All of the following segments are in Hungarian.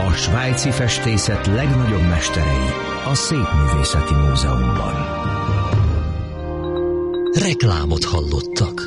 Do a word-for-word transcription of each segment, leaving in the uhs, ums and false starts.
A svájci festészet legnagyobb mesterei a Szépművészeti Múzeumban. Reklámot hallottak.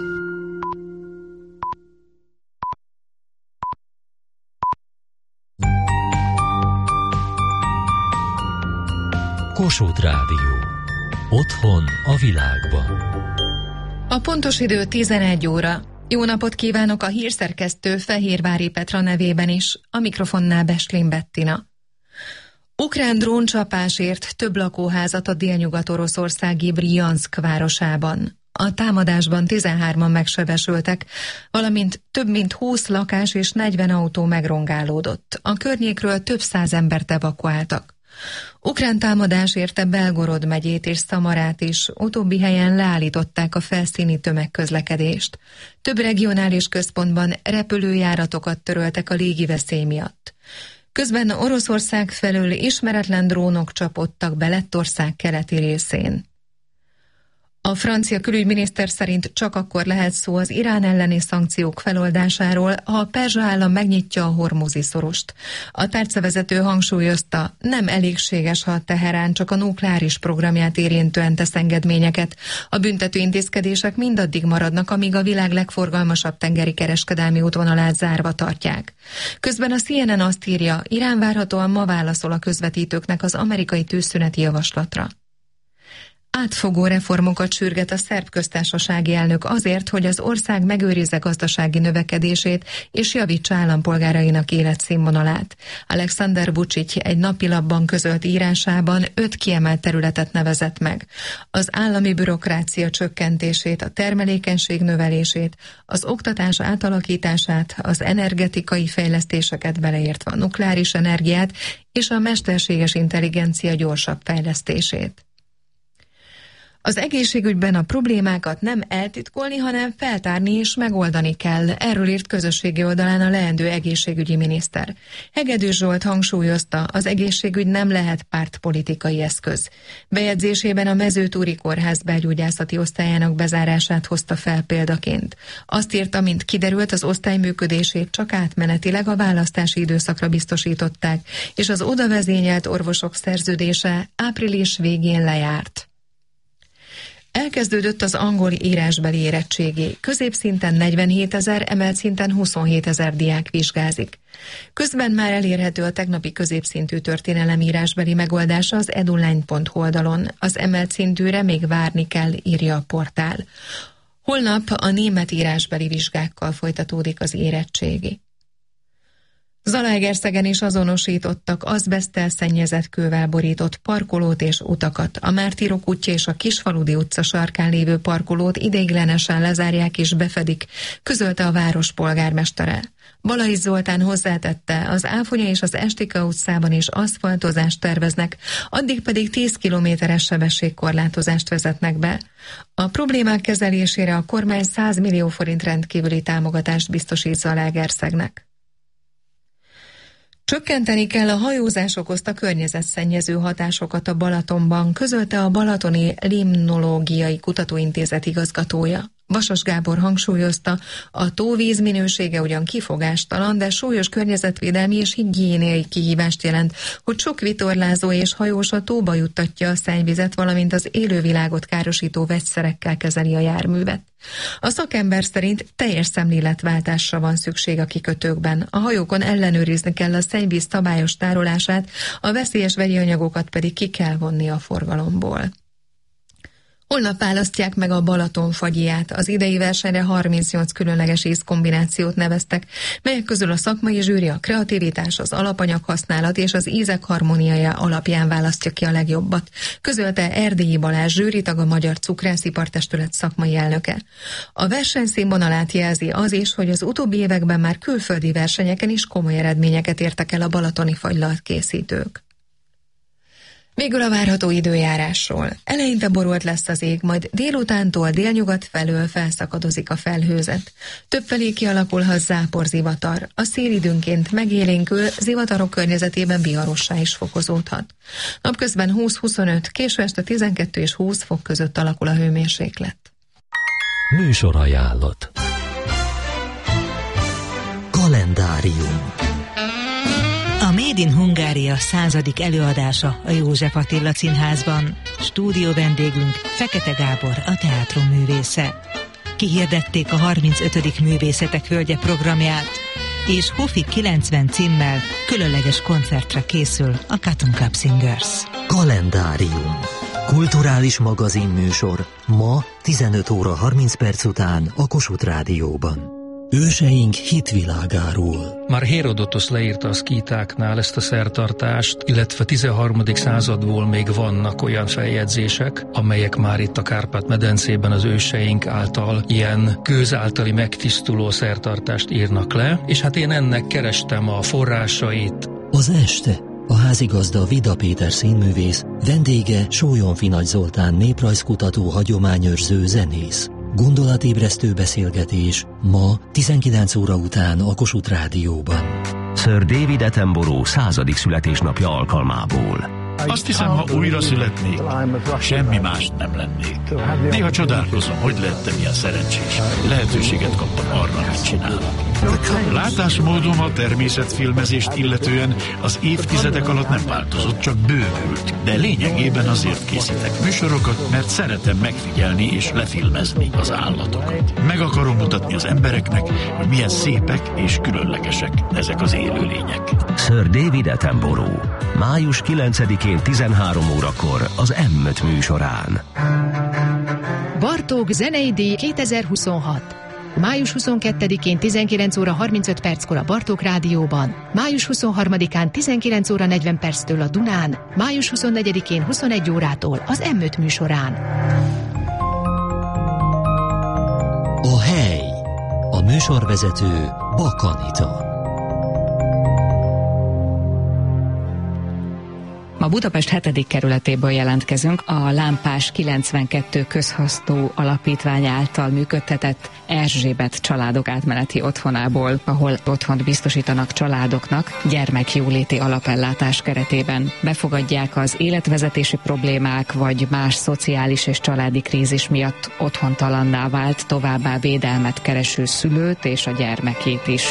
Kossuth Rádió. Otthon a világban. A pontos idő tizenegy óra. Jó napot kívánok a hírszerkesztő Fehérvári Petra nevében is, a mikrofonnál Beslin Bettina. Ukrán dróncsapásért több lakóházat a délnyugat-oroszországi Brjanszk városában. A támadásban tizenhárman megsebesültek, valamint több mint húsz lakás és negyven autó megrongálódott. A környékről több száz embert evakuáltak. Ukrán támadás érte Belgorod megyét és Szamarát is, utóbbi helyen leállították a felszíni tömegközlekedést. Több regionális központban repülőjáratokat töröltek a légiveszély miatt. Közben Oroszország felől ismeretlen drónok csapódtak be Lettország keleti részén. A francia külügyminiszter szerint csak akkor lehet szó az Irán elleni szankciók feloldásáról, ha a perzsa állam megnyitja a hormuzi szorost. A tárcavezető hangsúlyozta, nem elégséges, ha a Teherán csak a nukleáris programját érintően tesz engedményeket. A büntető intézkedések mindaddig maradnak, amíg a világ legforgalmasabb tengeri kereskedelmi útvonalát zárva tartják. Közben a C N N azt írja, Irán várhatóan ma válaszol a közvetítőknek az amerikai tűzszüneti javaslatra. Átfogó reformokat sürget a szerb köztársasági elnök azért, hogy az ország megőrizze gazdasági növekedését és javítsa állampolgárainak életszínvonalát. Alexander Vučić egy napilapban közölt írásában öt kiemelt területet nevezett meg. Az állami bürokrácia csökkentését, a termelékenység növelését, az oktatás átalakítását, az energetikai fejlesztéseket beleértve a nukleáris energiát és a mesterséges intelligencia gyorsabb fejlesztését. Az egészségügyben a problémákat nem eltitkolni, hanem feltárni és megoldani kell, erről írt közösségi oldalán a leendő egészségügyi miniszter. Hegedűs Zsolt hangsúlyozta, az egészségügy nem lehet pártpolitikai eszköz. Bejegyzésében a Mezőtúri Kórház belgyógyászati osztályának bezárását hozta fel példaként. Azt írta, mint kiderült, az osztály működését csak átmenetileg a választási időszakra biztosították, és az oda vezényelt orvosok szerződése április végén lejárt. Elkezdődött az angol írásbeli érettségi. Középszinten negyvenhétezer, emelt szinten huszonhétezer diák vizsgázik. Közben már elérhető a tegnapi középszintű történelem írásbeli megoldása az eduline pont hu oldalon. Az emelt szintűre még várni kell, írja a portál. Holnap a német írásbeli vizsgákkal folytatódik az érettségi. Zalaegerszegen is azonosítottak azbeszttel szennyezett kővel borított parkolót és utakat. A Mártírok útja és a Kisfaludi utca sarkán lévő parkolót ideiglenesen lezárják és befedik, közölte a város polgármestere. Balai Zoltán hozzátette, az Áfonya és az Estika utcában is aszfaltozást terveznek, addig pedig tíz kilométeres sebességkorlátozást vezetnek be. A problémák kezelésére a kormány száz millió forint rendkívüli támogatást biztosít Zalaegerszegnek. Csökkenteni kell a hajózás okozta környezetszennyező hatásokat a Balatonban, közölte a Balatoni Limnológiai Kutatóintézet igazgatója. Vasas Gábor hangsúlyozta, a tóvíz minősége ugyan kifogástalan, de súlyos környezetvédelmi és higiéniai kihívást jelent, hogy sok vitorlázó és hajós a tóba juttatja a szennyvizet, valamint az élővilágot károsító vegyszerekkel kezeli a járművet. A szakember szerint teljes szemléletváltásra van szükség a kikötőkben. A hajókon ellenőrizni kell a szennyvíz szabályos tárolását, a veszélyes vegyi anyagokat pedig ki kell vonni a forgalomból. Holnap választják meg a Balaton fagyját. Az idei versenyre harmincnyolc különleges ízkombinációt neveztek, melyek közül a szakmai zsűri a kreativitás, az alapanyaghasználat és az ízek harmóniája alapján választja ki a legjobbat, közölte Erdélyi Balázs zsűritag, a Magyar Cukrászipar-testület szakmai elnöke. A verseny színvonalát jelzi az is, hogy az utóbbi években már külföldi versenyeken is komoly eredményeket értek el a balatoni fagylalt készítők. Végül a várható időjárásról. Eleinte borult lesz az ég, majd délutántól délnyugat felől felszakadozik a felhőzet. Többfelé kialakulhat záporzivatar. A szél időnként megélénkül, zivatarok környezetében viharossá is fokozódhat. Napközben húsz-huszonöt, késő este tizenkettő és húsz fok között alakul a hőmérséklet. Műsorajánlat. Kalendárium. A Made in Hungária századik előadása a József Attila Színházban. Stúdió vendégünk Fekete Gábor, a teátrum művésze. Kihirdették a harmincötödik Művészetek Hölgye programját, és Hofi kilencven címmel különleges koncertre készül a Cotton Club Singers. Kalendárium. Kulturális magazinműsor ma tizenöt óra harminc perc után a Kossuth Rádióban. Őseink hitvilágáról. Már Hérodotosz leírta a szkítáknál ezt a szertartást, illetve tizenharmadik századból még vannak olyan feljegyzések, amelyek már itt a Kárpát-medencében az őseink által ilyen kőz általi megtisztuló szertartást írnak le, és hát én ennek kerestem a forrásait. Az este a házigazda Vida Péter színművész, vendége Sólyomfi Nagy Zoltán néprajzkutató, hagyományőrző zenész. Gondolatébresztő beszélgetés ma tizenkilenc óra után a Kossuth Rádióban. Sir David Attenborough századik születésnapja alkalmából. Azt hiszem, ha újra születnék, semmi mást nem lennék. Néha csodálkozom, hogy lehettem ilyen szerencsés. Lehetőséget kaptam arra, amit csinálok. Látásmódom a természetfilmezést illetően az évtizedek alatt nem változott, csak bővült. De lényegében azért készítek műsorokat, mert szeretem megfigyelni és lefilmezni az állatokat. Meg akarom mutatni az embereknek, hogy milyen szépek és különlegesek ezek az élőlények. Sir David Attenborough. május kilencedikén tizenhárom órakor az M öt műsorán. Bartók zenei díj kétezer-huszonhat. május huszonkettedikén tizenkilenc óra harmincöt perckor a Bartók Rádióban, május huszonharmadikán tizenkilenc óra negyven perctől a Dunán, május huszonnegyedikén huszonegy órától az M öt műsorán. A hely. A műsorvezető Bak Anita. Ma Budapest hetedik kerületéből jelentkezünk, a Lámpás kilencvenkettő közhasznú alapítvány által működtetett Erzsébet családok átmeneti otthonából, ahol otthont biztosítanak családoknak gyermekjóléti alapellátás keretében. Befogadják az életvezetési problémák vagy más szociális és családi krízis miatt otthontalanná vált, továbbá védelmet kereső szülőt és a gyermekét is.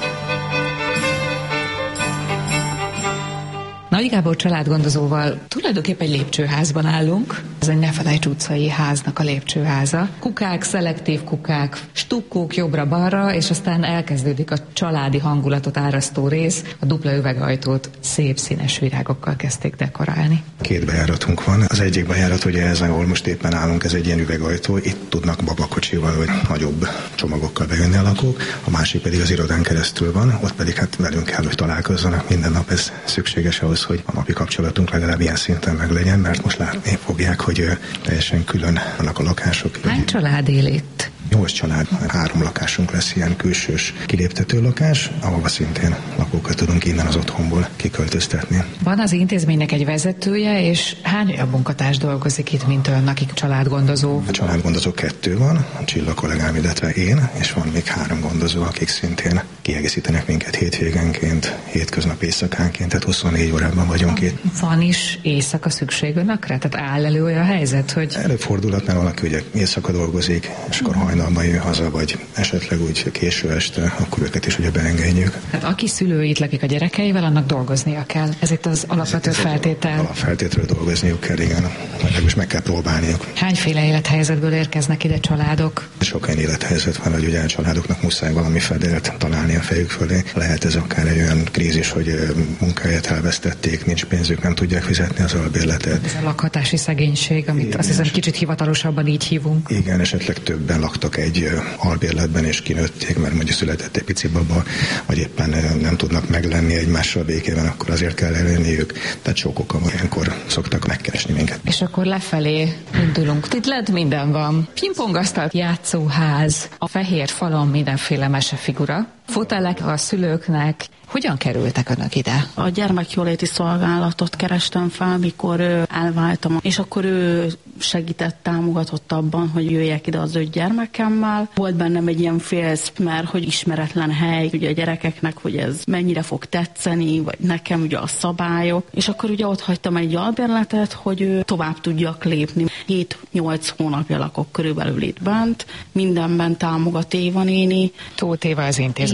Nagy Gábor családgondozóval tulajdonképpen egy lépcsőházban állunk. Ez egy Nefelejts utcai háznak a lépcsőháza. Kukák, szelektív kukák, stukkók jobbra-balra, és aztán elkezdődik a családi hangulatot árasztó rész. A dupla üvegajtót szép színes virágokkal kezdték dekorálni. Két bejáratunk van. Az egyik bejárat, ugye ez, ahol most éppen állunk, ez egy ilyen üvegajtó. Itt tudnak babakocsival vagy nagyobb csomagokkal bejönni a lakók. A másik pedig az irodán keresztül van. Ott pedig hát velünk kell, hogy találkozzanak. Minden nap ez szükséges ahhoz, hogy a napi kapcsolatunk legalább ilyen szinten meg legyen, mert most látni fogják, hogy teljesen külön vannak a lakások. Hány család él itt? Nyolc család, három lakásunk lesz, ilyen külsős kiléptető lakás, ahova szintén lakókat tudunk innen az otthonból kiköltöztetni. Van az intézménynek egy vezetője, és hány olyan munkatárs dolgozik itt, mint ön, akik családgondozó? A családgondozó kettő van, a Csilla kollégám, illetve én, és van még három gondozó, akik szintén kiegészítenek minket hétvégenként, hétköznap éjszakánként, tehát huszonnégy órában vagyunk itt. Van is éjszaka szükség önökre? Tehát áll elő olyan helyzet, hogy... Előfordulhat, mert valaki ugye éjszaka dolgozik, és akkor hajnalban jön haza, vagy esetleg úgy késő este, akkor őket is ugye beengedjük. Hát aki szülő itt lakik a gyerekeivel, annak dolgoznia kell. Ez itt az alapvető feltétel. Alapfeltétről dolgozniuk kell, igen. Legalábbis meg kell próbálniuk. Hányféle élethelyzetből érkeznek ide családok? Sok olyan élethelyzet van, hogy ugye a családoknak muszáj valami fedélt találni a fejük fölé. Lehet ez akár egy olyan krízis, hogy munkáját elvesztették, nincs pénzük, nem tudják fizetni az albérletet. Ez a lakhatási szegénység, amit igen, azt hiszem kicsit hivatalosabban így hívunk. Igen, esetleg többen laktak egy albérletben és kinőtték, mert mondjuk született egy pici baba, vagy éppen nem tudnak meglenni egymással békében, akkor azért kell elérniük. Tehát sok oka van, ilyenkor szoktak megkeresni minket. És akkor lefelé indulunk. Itt lent minden van. Pingpongasztal, játszóház, a fehér falon mindenféle mesefigura. Fotelek a szülőknek. Hogyan kerültek önök ide? A gyermekjóléti szolgálatot kerestem fel, mikor elváltam, és akkor ő segített, támogatott abban, hogy jöjjek ide az öt gyermekemmel. Volt bennem egy ilyen félsz, mert hogy ismeretlen hely, ugye a gyerekeknek, hogy ez mennyire fog tetszeni, vagy nekem ugye a szabályok, és akkor ugye ott hagytam egy albérletet, hogy tovább tudjak lépni. hét-nyolc hónapja lakok körülbelül itt bent, mindenben támogat Éva néni. Tóth Éva az intézmény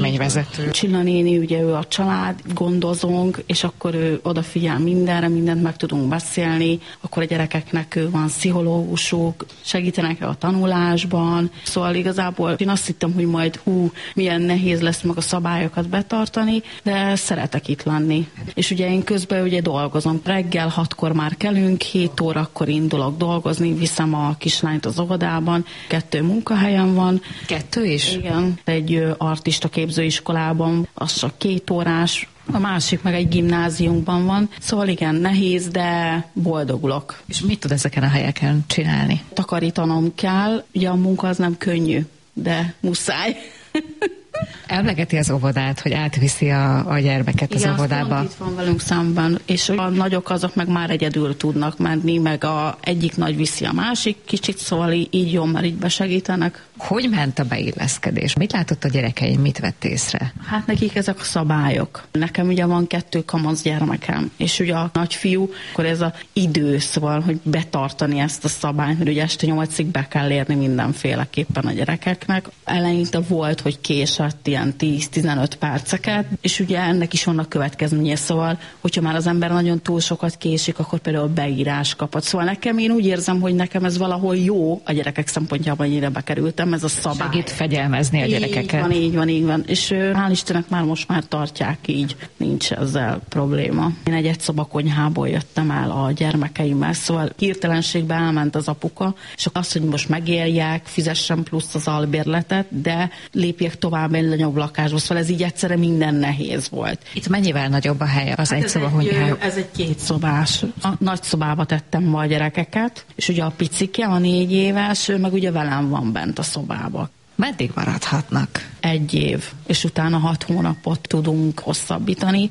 intézményvezető. Csilla néni, ugye ő a család, gondozónk, és akkor ő odafigyel mindenre, mindent meg tudunk beszélni, akkor a gyerekeknek ő van pszichológusuk, segítenek a tanulásban, szóval igazából én azt hittem, hogy majd hú, milyen nehéz lesz meg a szabályokat betartani, de szeretek itt lenni. És ugye én közben ugye dolgozom. Reggel hatkor már kelünk, hét órakor indulok dolgozni, viszem a kislányt az óvodában, kettő munkahelyem van. Kettő is? Igen, egy artista képzőiskolában, az csak két órás, a másik meg egy gimnáziumban van, szóval igen, nehéz, de boldogulok. És mit tud ezeken a helyeken csinálni? Takarítanom kell, ugye a munka az nem könnyű, de muszáj. Emlegeti az óvodát, hogy átviszi a, a gyermeket az igen, óvodába. Igen, itt van velünk szemben, és a nagyok azok meg már egyedül tudnak menni, meg a egyik nagy viszi a másik kicsit, szóval így jó, mert így besegítenek. Hogy ment a beilleszkedés? Mit látott a gyerekeim, mit vett észre? Hát nekik ezek a szabályok. Nekem ugye van kettő kamasz gyermekem, és ugye a nagyfiú, akkor ez az idő, szóval, hogy betartani ezt a szabályt, mert ugye este nyolcig be kell érni mindenféleképpen a gyerekeknek. Eleinte volt, hogy késett ilyen tíz-tizenöt perceket, és ugye ennek is vannak következménye, szóval, hogyha már az ember nagyon túl sokat késik, akkor például beírás kapott. Szóval nekem én úgy érzem, hogy nekem ez valahol jó a gyerekek szempontjában, ennyire bekerültem, ez a szabály. Segít fegyelmezni a gyerekeket. Így van, így van, így van. És hál' Istennek már most már tartják így, nincs ezzel probléma. Én egy egyszoba-konyhából jöttem el a gyermekeimmel, szóval hirtelenségben elment az apuka, és azt, hogy most megélják, fizessen plusz az albérletet, de lépjek tovább egy nagyobb lakásba, szóval ez így egyszerre minden nehéz volt. Itt mennyivel nagyobb a hely az hát egy szoba, hogy egy, ez egy két szobás. A nagy szobába tettem ma a gyerekeket, és ugye a picike, a négy éves, ő meg ugye velem van bent a szobába. Meddig maradhatnak? Egy év, és utána hat hónapot tudunk hosszabbítani,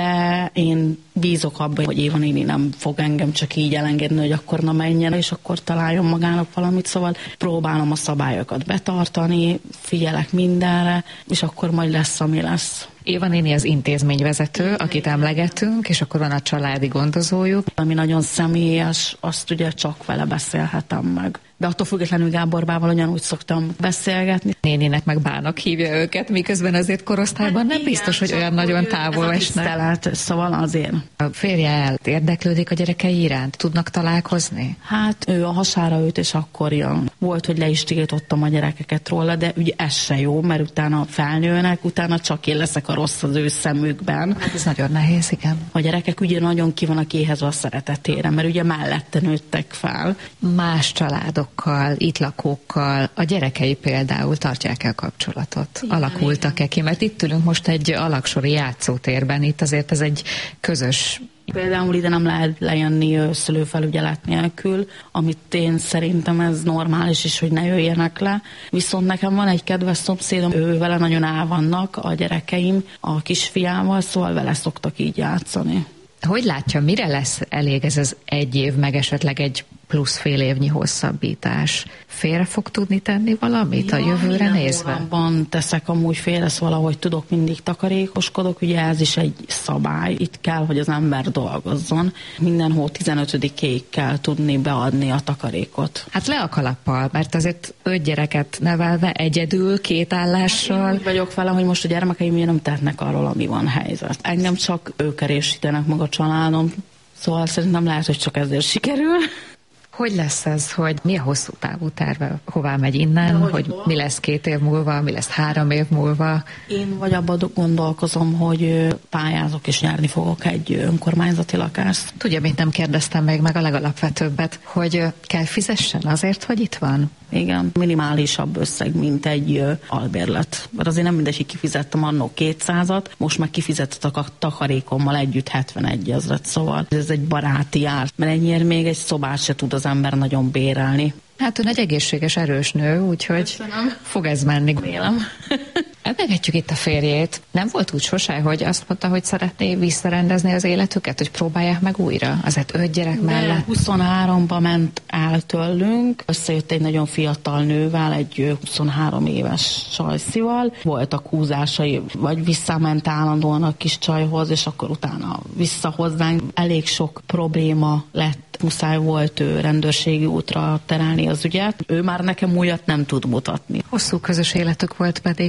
de én bízok abban, hogy Éva néni nem fog engem csak így elengedni, hogy akkor na menjen, és akkor találjon magának valamit, szóval próbálom a szabályokat betartani, figyelek mindenre, és akkor majd lesz, ami lesz. Éva néni az intézményvezető, akit emlegetünk, és akkor van a családi gondozójuk. Ami nagyon személyes, azt ugye csak vele beszélhetem meg. De attól függetlenül Gáborbával ugyanúgy szoktam beszélgetni. Néninek meg bának hívja őket, miközben azért korosztályban nem biztos, hogy olyan nagyon távol esnek. Tisztelet, szóval azért. A férje érdeklődik a gyerekei iránt? Tudnak találkozni? Hát ő a hasára őt, és akkor jön. Volt, hogy le is tiltottam a gyerekeket róla, de ugye ez se jó, mert utána felnőnek, utána csak én leszek a rossz az ő szemükben. Hát ez nagyon nehéz, igen. A gyerekek ugye nagyon ki vannak éhezve a szeretetére, mert ugye mellette nőttek fel. Más családokkal, itt lakókkal, a gyerekei például tartják el kapcsolatot? Igen, alakultak-e ki? Mert itt ülünk most egy alaksori játszótérben, itt azért ez egy közös. Például ide nem lehet lejönni szülőfelügyelet nélkül, amit én szerintem ez normális is, hogy ne jöjjenek le. Viszont nekem van egy kedves szomszédom, ő vele nagyon el vannak a gyerekeim, a kisfiával, szóval vele szoktak így játszani. Hogy látja, mire lesz elég ez az egy év, meg esetleg egy plusz fél évnyi hosszabbítás? Félre fog tudni tenni valamit ja, a jövőre nézve? Abban teszek amúgy félre, szóval ahogy tudok, mindig takarékoskodok, ugye ez is egy szabály, itt kell, hogy az ember dolgozzon. Minden hó tizenötödikéig kell tudni beadni a takarékot. Hát le a kalappal, mert azért öt gyereket nevelve egyedül, két állással. Hát én úgy vagyok vele, hogy most a gyermekeim nem tehetnek arról, ami van helyzet. Engem csak ők erősítenek meg a családom, szóval szerintem lehet, hogy csak ezért sikerül. Hogy lesz ez, hogy mi a hosszú távú terve, hová megy innen, hogy, hogy mi lesz két év múlva, mi lesz három év múlva? Én vagy abban gondolkozom, hogy pályázok és nyerni fogok egy önkormányzati lakást. Tudja, mint nem kérdeztem még meg a legalapvetőbbet, hogy kell fizessen azért, hogy itt van? Igen, minimálisabb összeg, mint egy albérlet. Mert azért nem mindegy, kifizettem annó kétszázat, most meg kifizettek a takarékommal együtt hetvenegy ezret, szóval ez egy baráti ár, mert ennyiért még egy szobát se tud az ember nagyon bérelni. Hát ön egy egészséges, erős nő, úgyhogy Köszönöm. Fog ez menni. Vélem. Emlegetjük itt a férjét. Nem volt úgy sose, hogy azt mondta, hogy szeretné visszarendezni az életüket, hogy próbálják meg újra? Azért öt gyerek mellett. huszonháromba ment el tőlünk. Összejött egy nagyon fiatal nővel, egy huszonhárom éves csajszival. Voltak húzásai, vagy visszament állandóan a kis csajhoz, és akkor utána vissza hozzánk. Elég sok probléma lett. Muszáj volt ő rendőrségi útra terelni az ügyet. Ő már nekem újat nem tud mutatni. Hosszú közös életük volt pedig. Szerintem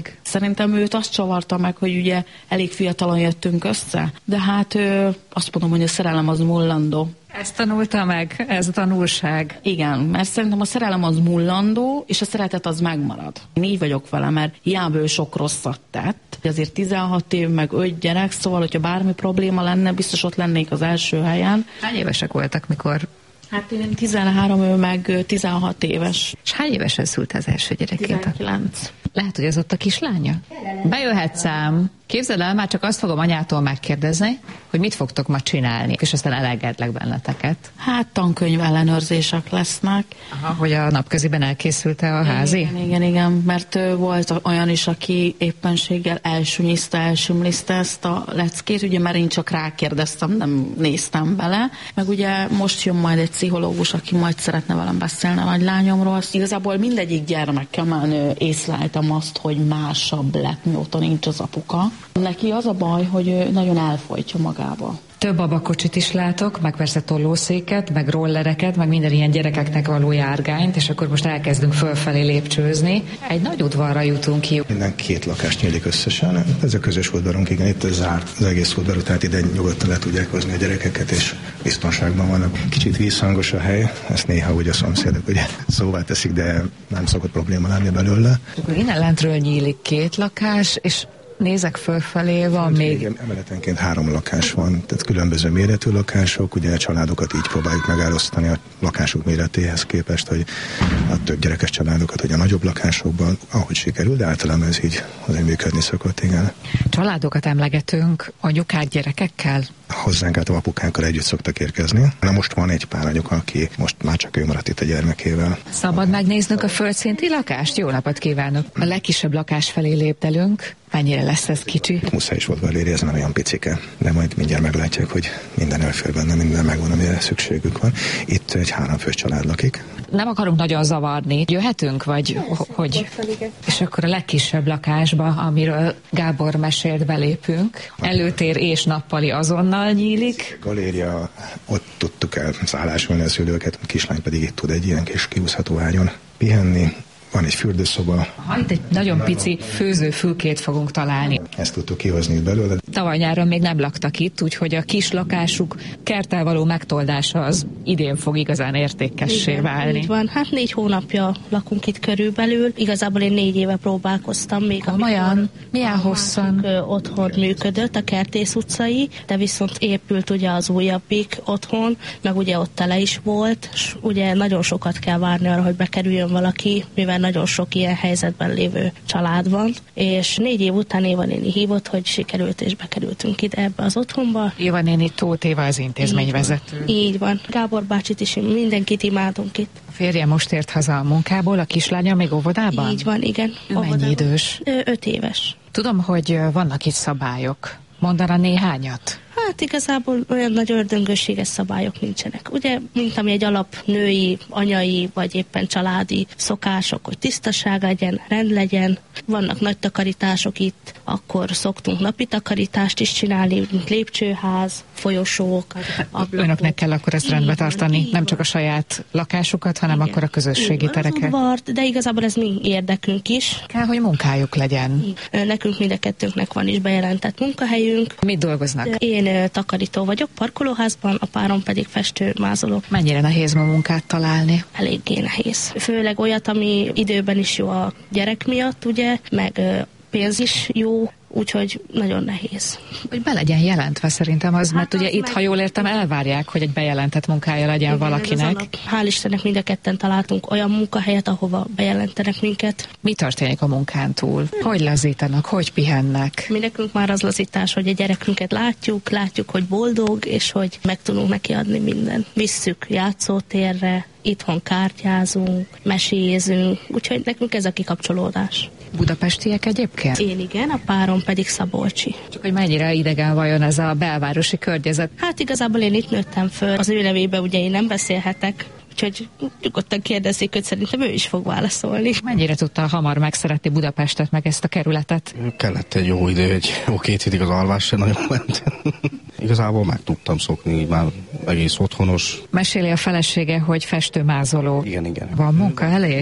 szerintem őt azt csavarta meg, hogy ugye elég fiatalon jöttünk össze, de hát ö, azt mondom, hogy a szerelem az mullandó. Ezt tanulta meg, ez a tanulság. Igen, mert szerintem a szerelem az mullandó, és a szeretet az megmarad. Én így vagyok vele, mert hiába ő sok rosszat tett. Azért tizenhat év, meg öt gyerek, szóval, hogyha bármi probléma lenne, biztos ott lennék az első helyen. Hány évesek voltak, mikor? Hát én tizenhárom, ő meg tizenhat éves. És hány évesen szült az első gyerekét? tizenkilenc. Lehet, hogy az ott a kislánya? Bejöhetsz ám. Képzeld el, már csak azt fogom anyától megkérdezni, hogy mit fogtok ma csinálni, és aztán elengedlek benneteket. Hát tankönyv ellenőrzések lesznek. Aha, hogy a napköziben elkészült-e a házi? Igen, igen, igen, mert volt olyan is, aki éppenséggel elsúnyiszta, elsümliszte ezt a leckét, ugye mert én csak rákérdeztem, nem néztem bele, meg ugye most jön majd egy pszichológus, aki majd szeretne velem beszélni a nagylányomról. Igazából mindegyik gyermekemmel észleltem azt, hogy másabb lett, mióta nincs az apuka. Neki az a baj, hogy ő nagyon elfojtja magába. Több babakocsit is látok, meg persze tollószéket, meg rollereket, meg minden ilyen gyerekeknek való járgányt, és akkor most elkezdünk fölfelé lépcsőzni. Egy nagy udvarra jutunk ki. Minden két lakás nyílik összesen. Ez a közös udvarunk, igen, itt zárt az egész udvar, tehát ide nyugodtan le tudják hozni a gyerekeket, és biztonságban vannak. Kicsit vízhangos a hely, ezt néha ugye a szomszédok ugye szóvá teszik, de nem szokott probléma lenni belőle. Akkor innen lentről nyílik két lakás, és nézek fölfelé, van még... Emeletenként három lakás van, tehát különböző méretű lakások, ugye a családokat így próbáljuk megállítani a lakások méretéhez képest, hogy a több gyerekes családokat, hogy a nagyobb lakásokban, ahogy sikerül, de általában ez így azért működni szokott, igen. Családokat emlegetünk, anyukák gyerekekkel? Hozzánk át a apukákkal együtt szoktak érkezni. Na most van egy pár anyuka, aki most már csak ő maradt itt a gyermekével. Szabad megnéznünk a földszinti lakást? Jó napot kívánok! A legkisebb lakás felé léptelünk. Mennyire lesz ez kicsi? Muszáj is volt Valéria, ez nem olyan picike, de majd mindjárt meglátják, hogy minden elfér benne, minden megvan, amire szükségük van. Itt egy háromfős család lakik. Nem akarunk nagyon zavarni. Jöhetünk, vagy hogy? És akkor a legkisebb lakásba, amiről Gábor mesélt, belépünk. Előtér és nappali azonnal nyílik. Galéria, ott tudtuk el szállásolni a szülőket, a kislány pedig itt tud egy ilyen kis kihúzható ágyon pihenni. Van egy fürdőszoba. Ha itt egy nagyon pici főzőfülkét fogunk találni. Ezt tudtuk kihozni belőle. Tavaly nyáron még nem laktak itt, úgyhogy a kis lakásuk kerttel való megtoldása az idén fog igazán értékessé Igen, válni. Így van. Hát négy hónapja lakunk itt körülbelül. Igazából én négy éve próbálkoztam még. Olyan? Milyen hosszan? Otthon működött, a Kertész utcai, de viszont épült ugye az újabbik otthon, meg ugye ott tele is volt, és ugye nagyon sokat kell várni arra, hogy bekerüljön valaki, mivel nagyon sok ilyen helyzetben lévő család van, és négy év után Éva néni hívott, hogy sikerült, és bekerültünk ide ebbe az otthonba. Éva néni Tóth Éva az intézményvezető. Így van. Gábor bácsit is, mindenkit imádunk itt. A férje most ért haza a munkából, a kislánya még óvodában? Így van, igen. Ő mennyi idős? Ö, öt éves. Tudom, hogy vannak itt szabályok. Mondana néhányat? Hát igazából olyan nagy ördöngőséges szabályok nincsenek. Ugye, mint ami egy alap női, anyai, vagy éppen családi szokások, hogy tisztaság legyen, rend legyen. Vannak nagy takarítások itt, akkor szoktunk napi takarítást is csinálni, mint lépcsőház, folyosók. Ablakok. Önöknek kell akkor ezt rendbe tartani, nem csak a saját lakásukat, hanem igen, akkor a közösségi tereket. Vart, de igazából ez mi érdekünk is. Kell, hogy munkájuk legyen. Nekünk mind a kettőnknek van is bejelentett munkahelyünk. Mit dolgoznak? Én takarító vagyok parkolóházban, a párom pedig festőmázoló. Mennyire nehéz ma munkát találni? Eléggé nehéz. Főleg olyat, ami időben is jó a gyerek miatt, ugye, meg pénz is jó, úgyhogy nagyon nehéz. Hogy be legyen jelentve szerintem az, hát mert az ugye itt, meg... ha jól értem, elvárják, hogy egy bejelentett munkája legyen igen, valakinek. Hál' Istennek mind a ketten találtunk olyan munkahelyet, ahova bejelentenek minket. Mi történik a munkán túl? Hogy lazítanak, hogy pihennek? Mi nekünk már az lazítás, hogy a gyerekünket látjuk, látjuk, hogy boldog, és hogy meg tudunk neki adni mindent. Visszük játszótérre, itthon kártyázunk, mesézünk, úgyhogy nekünk ez a kikapcsolódás. Budapestiek egyébként? Én igen, a párom pedig szabolcsi. Csak hogy mennyire idegen vajon ez a belvárosi környezet? Hát igazából én itt nőttem föl. Az ő nevébe ugye én nem beszélhetek, úgyhogy nyugodtan kérdezik, hogy szerintem ő is fog válaszolni. Mennyire tudta hamar megszeretni Budapestet, meg ezt a kerületet? Kellett egy jó idő, egy jó két hétig az alvás sem nagyon ment. Igazából meg tudtam szokni, már egész otthonos. Meséli a felesége, hogy festőmázoló. Igen, igen. Van munka elég? Van.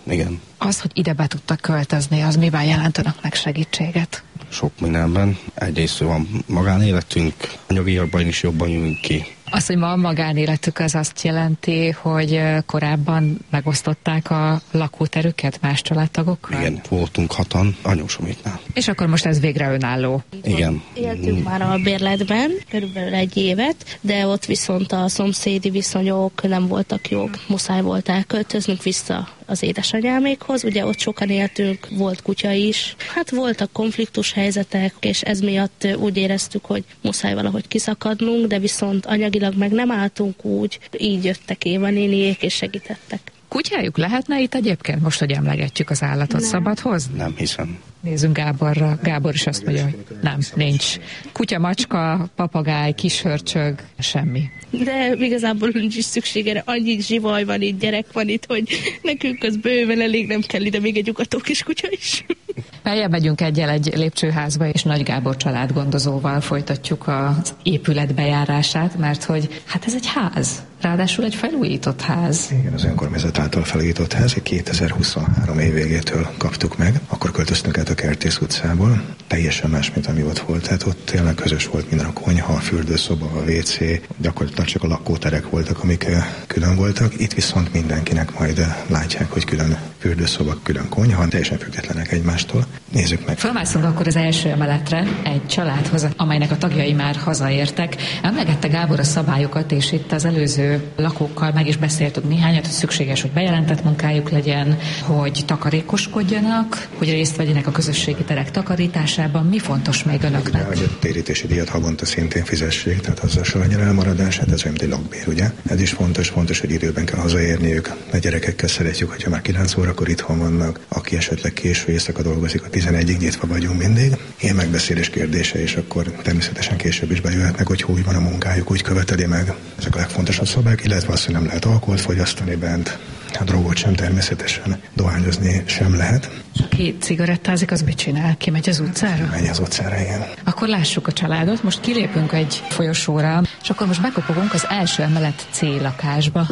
Igen. Az, hogy ide be tudtak költözni, az miben jelent önöknek segítséget? Sok mindenben. Egyrészt van magánéletünk, anyagiakban is jobban jövünk ki. Az, hogy ma a magánéletük, az azt jelenti, hogy korábban megosztották a lakóterüket más családtagokkal? Igen, voltunk hatan anyósoméknál. És akkor most ez végre önálló? Igen. Éltünk már a bérletben körülbelül egy évet, de ott viszont a szomszédi viszonyok nem voltak jók. Muszáj volt elköltöznünk vissza az édesanyámékhoz. Ugye ott sokan éltünk, volt kutya is. Hát voltak konfliktus helyzetek, és ez miatt úgy éreztük, hogy muszáj valahogy kiszakadnunk, de viszont anyagilag meg nem álltunk úgy. Így jöttek Éva néniék és segítettek. Kutyájuk lehetne itt egyébként, most, hogy emlegetjük az állatot, Nem. szabad hozni? Nem hiszem. Nézzünk Gáborra. Gábor is azt mondja, hogy nem, nincs. Kutya, macska, papagáj, kishörcsög, semmi. De igazából nincs is szükségére, annyi zsivaj van itt, gyerek van itt, hogy nekünk az bőven elég, nem kell ide még egy ugató kis kutya is. Beljebb megyünk egyel egy lépcsőházba, és Nagy Gábor családgondozóval folytatjuk az épület bejárását, mert hogy hát ez egy ház, ráadásul egy felújított ház. Igen, az önkormányzat által felújított ház, kétezer-huszonhárom év végétől kaptuk meg, akkor költöztünk át a Kertész utcából, teljesen más, mint ami ott volt, tehát ott tényleg közös volt minden, a konyha, a fürdőszoba, a vé cé, gyakorlatilag csak a lakóterek voltak, amik külön voltak, itt viszont mindenkinek majd látják, hogy külön fürdőszoba, külön konyha, teljesen függetlenek egymástól. Nézzük meg. Felmászunk akkor az első emeletre egy családhoz, amelynek a tagjai már hazaértek. Emlegette Gábor a szabályokat, és itt az előző lakókkal meg is beszéltük néhányat, hogy szükséges, hogy bejelentett munkájuk legyen, hogy takarékoskodjanak, hogy részt vegyenek a közösségi terek takarításában. Mi fontos még önöknek? Hogy a térítési díjat havonta szintén fizessék, tehát az a legyen elmaradás, hát ez olyan, mint egy lakbér, ugye? Ez is fontos, fontos, hogy időben kell hazaérniük. A gyerekekkel szeretjük, hogyha már kilenc órakor itthon vannak, aki esetleg késő éjszaka dolgozik, a tizenegyig nyitva vagyunk mindig. Ilyen megbeszélés kérdése, és akkor természetesen később is bejöhetnek, hogy úgy van a munkájuk, úgy követeli meg. Ezek a legfontosabb szabályok, illetve az, hogy nem lehet alkoholt fogyasztani bent, a drogot sem természetesen, dohányozni sem lehet. És aki cigarettázik, az mit csinál? Kimegy az utcára? Megy az utcára, igen. Akkor lássuk a családot. Most kilépünk egy folyosóra, és akkor most bekopogunk az első emelet C lakásba.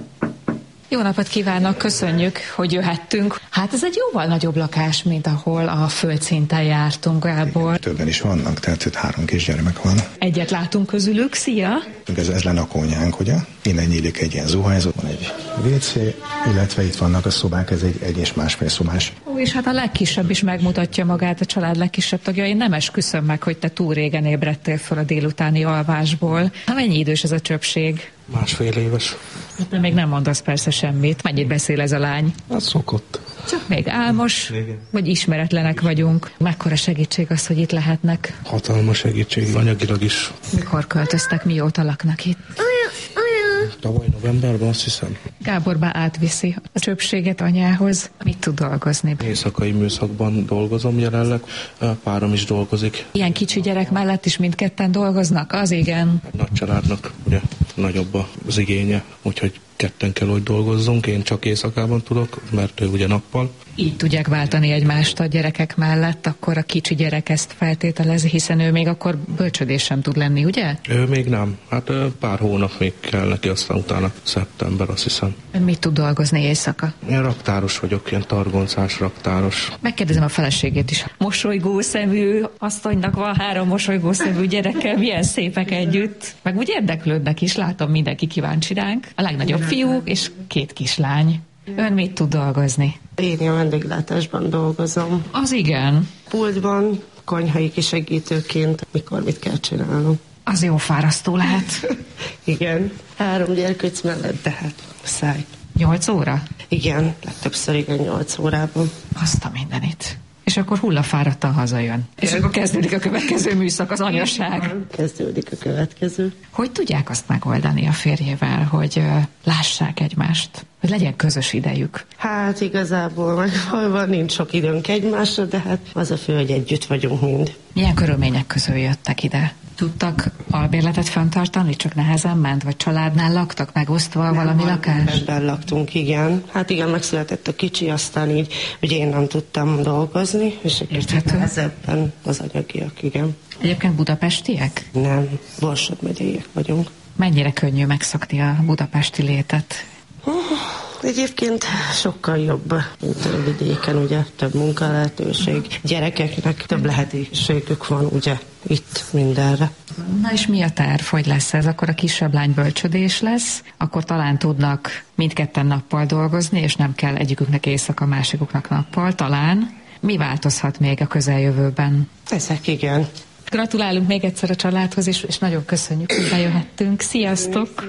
Jó napot kívánok, köszönjük, hogy jöhettünk. Hát ez egy jóval nagyobb lakás, mint ahol a földszinten jártunk, Gábor. Többen is vannak, tehát itt három kisgyermek van. Egyet látunk közülük, szia! Ez, ez lenne a konyhánk, ugye? Innen nyílik egy ilyen zuhanyzó, van egy vé cé, illetve itt vannak a szobák, ez egy egy és másfél szobás. Ó, és hát a legkisebb is megmutatja magát, a család legkisebb tagja. Én nem esküszöm meg, hogy te túl régen ébredtél föl a délutáni alvásból. Hát mennyi idős ez a csöpség? Másfél éves. Hát még nem mondasz persze semmit. Mennyit beszél ez a lány? Hát szokott. Csak még álmos, vagy ismeretlenek vagyunk. Mekkora segítség az, hogy itt lehetnek? Hatalmas segítség, anyagilag is. Mikor költöztek, mióta laknak itt? Tavaly novemberben, azt hiszem. Gáborba átviszi a csöpséget anyához. Mit tud dolgozni? Éjszakai műszakban dolgozom jelenleg, párom is dolgozik. Ilyen kicsi gyerek mellett is mindketten dolgoznak? Az igen. Nagy családnak ugye nagyobb az igénye, úgyhogy ketten kell, hogy dolgozzunk, én csak éjszakában tudok, mert ő ugye nappal. Így tudják váltani egymást a gyerekek mellett, akkor a kicsi gyerek ezt feltételezi, hiszen ő még akkor bölcsödés sem tud lenni, ugye? Ő még nem. Hát pár hónap még kell neki, aztán utána szeptember, azt hiszem. Mit tud dolgozni éjszaka? Én raktáros vagyok, ilyen targoncás raktáros. Megkérdezem a feleségét is. Mosolygó szemű asszonynak van három mosolygó szemű gyerekkel, milyen szépek együtt. Meg úgy érdeklődnek is, látom, mindenki kíváncsi ránk. A legnagyobb fiú és két kislány. Ön mit tud dolgozni? Én a vendéglátásban dolgozom. Az igen. Pultban, konyhai kisegítőként, mikor mit kell csinálnom. Az jó fárasztó lehet. Igen. Három gyerkőc mellett, de hát száj. Nyolc óra? Igen, legtöbbször igen, nyolc órában. Azt a mindenit. És akkor hullafáradtan hazajön. És akkor kezdődik a következő műszak, az anyaság. Kezdődik a következő. Hogy tudják azt megoldani a férjével, hogy uh, lássák egymást? Hogy legyen közös idejük? Hát igazából megvalóban nincs sok időnk egymásra, de hát az a fő, hogy együtt vagyunk mind. Milyen körülmények közül jöttek ide? Tudtak albérletet fenntartani, csak nehezen ment? Vagy családnál laktak, megosztva nem, valami lakás? Ebben laktunk, igen. Hát igen, megszületett a kicsi, aztán így, hogy én nem tudtam dolgozni, és egy kicsit nehezebben az anyagiak, igen. Egyébként budapestiek? Nem, Borsod megyeiek vagyunk. Mennyire könnyű megszokni a budapesti létet? Egyébként sokkal jobb, mint a vidéken, ugye több munkalehetőség. Gyerekeknek több lehetőségük van, ugye itt mindenre. Na és mi a terv, hogy lesz ez? Akkor a kisebb lány bölcsödés lesz, akkor talán tudnak mindketten nappal dolgozni, és nem kell egyiküknek éjszaka, másikuknak nappal, talán. Mi változhat még a közeljövőben? Ezek igen. Gratulálunk még egyszer a családhoz, és, és nagyon köszönjük, hogy bejöhettünk. Sziasztok!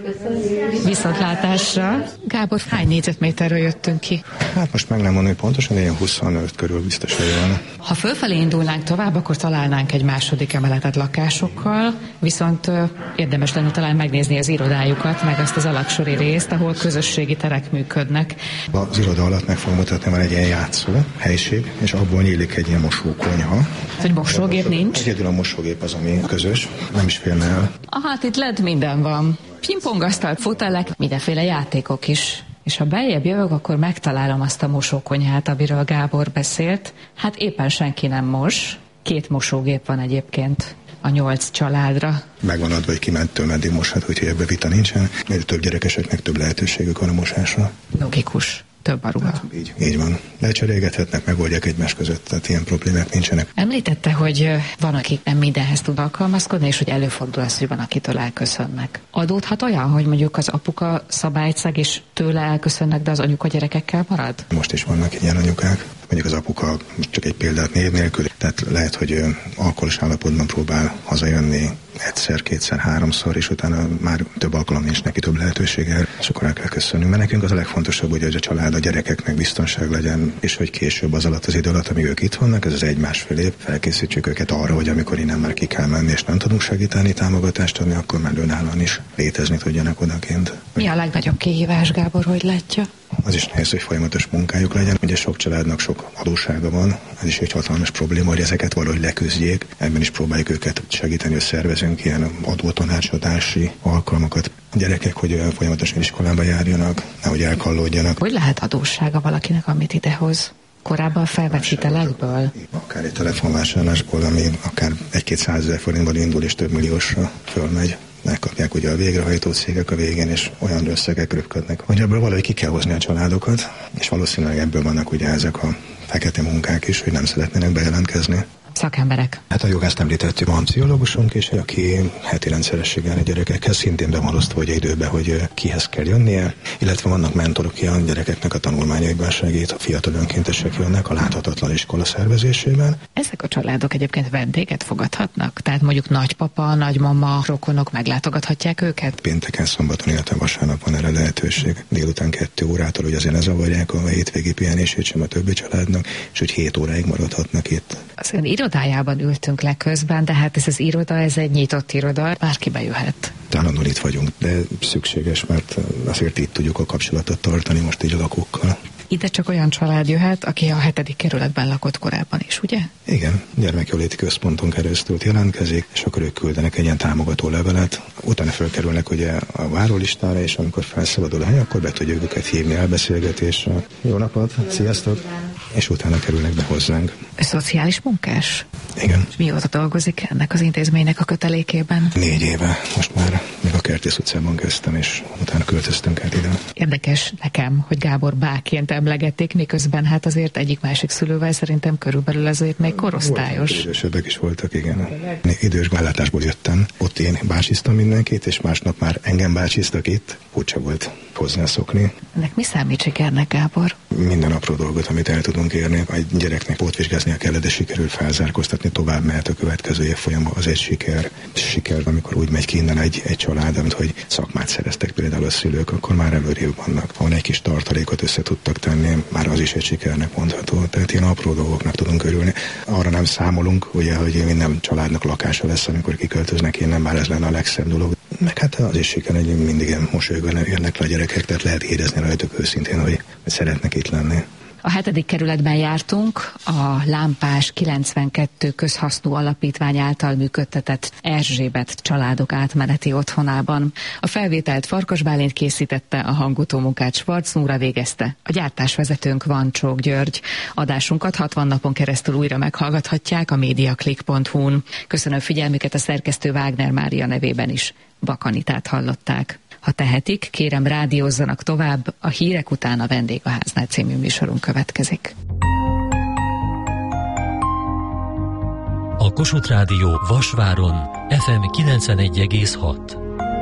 Viszontlátásra! Gábor, hány négyzetméterről jöttünk ki? Hát most meg nem mondom, hogy pontosan, ilyen huszonöt körül biztos, hogy van. Ha fölfelé indulnánk tovább, akkor találnánk egy második emeletet lakásokkal, viszont ö, érdemes lenne talán megnézni az irodájukat, meg azt az alaksori részt, ahol közösségi terek működnek. Az iroda alatt meg fogom mutatni, van egy ilyen játszó helység, és abból nyílik egy ilyen mosókonyha. Hogy mosógép nincs? Egyedül a mosógép az, ami közös, nem is félne el. Ah, hát itt led minden van. Pingpongasztal, fotelek, mindenféle játékok is. És ha beljebb jövök, akkor megtalálom azt a mosókonyhát, amiről Gábor beszélt. Hát éppen senki nem mos. Két mosógép van egyébként a nyolc családra. Megvan adva, hogy kimentől meddig moshat, úgyhogy ebbe vita nincsen. Mert több gyerekeseknek több lehetőségük van a mosásra. Logikus. Több a ruha. Hát, így, így van. Lecserélgethetnek, megoldják egymás között, tehát ilyen problémák nincsenek. Említette, hogy van, akik nem mindenhez tud alkalmazkodni, és hogy előfordul az, hogy van, akitől elköszönnek. Adódhat olyan, hogy mondjuk az apuka szabályt szeg, és tőle elköszönnek, de az anyuka gyerekekkel marad? Most is vannak ilyen anyukák. Mondjuk az apuka, most csak egy példát név nélkül, tehát lehet, hogy alkoholos állapotban próbál hazajönni egyszer, kétszer, háromszor, és utána már több alkalom nincs neki, több lehetősége, és akkor el kell köszönnünk. Mert nekünk az a legfontosabb, hogy a család, a gyerekeknek biztonság legyen, és hogy később az alatt az idő alatt, amíg ők itt vannak, ez az egy-másfél év, felkészítsük őket arra, hogy amikor innen már ki kell menni, és nem tudunk segíteni, támogatást adni, akkor már önállóan is létezni tudjanak odakint. Mi a legnagyobb kihívás, Gábor, hogy látja? Az is nehéz, hogy folyamatos munkájuk legyen. Ugye sok családnak sok adóssága van, ez is egy hatalmas probléma, hogy ezeket valahogy leküzdjék. Ebben is próbáljuk őket segíteni, hogy szervezünk ilyen adótanácsadási alkalmakat. A gyerekek, hogy folyamatosan iskolába járjanak, nehogy elkallódjanak. Hogy lehet adóssága valakinek, amit idehoz? Korábban felvett hitelekből? Akár egy telefonvásárlásból, ami akár egy-két százezer forintból indul, és több milliósra fölmegy. Megkapják ugye a végrehajtó cégek a végén, és olyan összegek röpködnek, hogy ebből valahogy ki kell hozni a családokat, és valószínűleg ebből vannak ugye ezek a fekete munkák is, hogy nem szeretnének bejelentkezni. Szakemberek. Hát a jogászt említettük, van pszichológusunk is, aki heti rendszerességgel a gyerekekhez szintén be van osztva, hogy időben, hogy kihez kell jönnie, illetve vannak mentorok, aki a gyerekeknek a tanulmányaiban segít, a fiatal önkéntesek jönnek a láthatatlan iskola szervezésében. Ezek a családok egyébként vendéget fogadhatnak? Tehát mondjuk nagypapa, nagymama, rokonok meglátogathatják őket? Pénteken, szombaton, illetve vasárnap van erre lehetőség. Délután kettő órától, hogy azért ne zavarják a hétvégi pihenését sem a többi családnak, és hogy hét óráig maradhatnak itt. Az ön irodájában ültünk le közben, de hát ez az iroda, ez egy nyitott iroda, bárki bejöhet. Állandóan itt vagyunk, de szükséges, mert azért itt tudjuk a kapcsolatot tartani most így a lakókkal. Ide csak olyan család jöhet, aki a hetedik kerületben lakott korábban is, ugye? Igen, gyermekjóléti központon keresztül jelentkezik, és akkor ők küldenek egy ilyen támogató levelet. Utána felkerülnek ugye a várólistára, és amikor felszabadul a hely, akkor be tudjuk őket hívni elbeszélgetésre. Jó napot, sziasztok! És utána kerülnek be hozzánk. Szociális munkás? Igen. És mióta dolgozik ennek az intézménynek a kötelékében? Négy éve. Most már még a Kertész utcában kezdtem, és utána költöztünk át ide. Érdekes nekem, hogy Gábor báként emlegették, miközben hát azért egyik-másik szülővel szerintem körülbelül azért még korosztályos. Voltak, idősebbek is voltak, igen. Idős ellátásból jöttem. Ott én bácsiztam mindenkit, és másnap már engem bácsiztak itt. Furcsa volt hozzászokni. Ennek mi számít sikernek, Gábor? Minden apró dolgot, amit el tudunk érni. Egy gyereknek pótvizsgáznia kell, de sikerül felzárkóztatni, tovább mehet a következő évfolyamban, az egy siker. Siker, amikor úgy megy ki innen egy, egy család, amit hogy szakmát szereztek például a szülők, akkor már előrébb vannak. Ha egy kis tartalékot össze tudtak tenni, már az is egy sikernek mondható. Tehát ilyen apró dolgoknak tudunk örülni. Arra nem számolunk, ugye, hogy minden családnak lakása lesz, amikor kiköltöznek innen, már ez lenne a legszebb dolog. Meg hát az is siker, hogy mindig mosolyogva jönnek le a gyerekek, tehát lehet érezni rajtuk őszintén, hogy, hogy szeretnek itt lenni. A hetedik kerületben jártunk, a Lámpás kilencvenkettő közhasznú alapítvány által működtetett Erzsébet családok átmeneti otthonában. A felvételt Farkas Bálint készítette, a hangutómunkát Schwarz Nóra végezte. A gyártásvezetőnk Vancsók György. Adásunkat hatvan napon keresztül újra meghallgathatják a mediaclick pont hu-n. Köszönöm figyelmüket, a szerkesztő Wagner Mária nevében is. Bakanitát hallották. Ha tehetik, kérem rádiózzanak tovább, a hírek után a Vendég a háznál című műsorunk következik. A Kossuth Rádió Vasváron ef em kilencvenegy egész hat.